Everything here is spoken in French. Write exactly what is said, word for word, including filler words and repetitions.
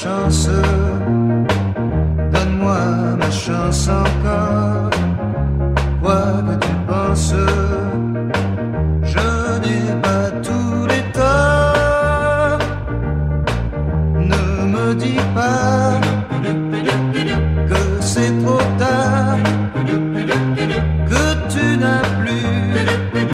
chance, donne-moi ma chance encore. Quoi que tu penses, je n'ai pas tous les torts. Ne me dis pas que c'est trop tard.